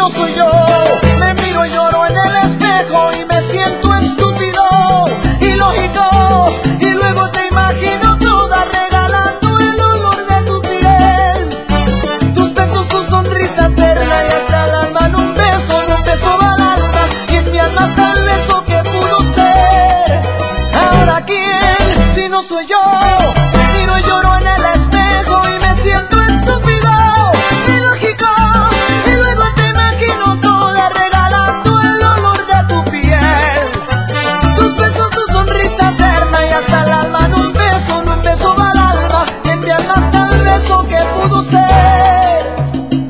no soy yo. Me miro y lloro en el espejo y me siento estúpido, ilógico, y luego te imagino toda regalando el olor de tu piel, tus besos, tu sonrisa eterna, y hasta el alma en un beso va al alma, y en mi alma está el beso que pudo ser. Ahora quién, si no soy yo.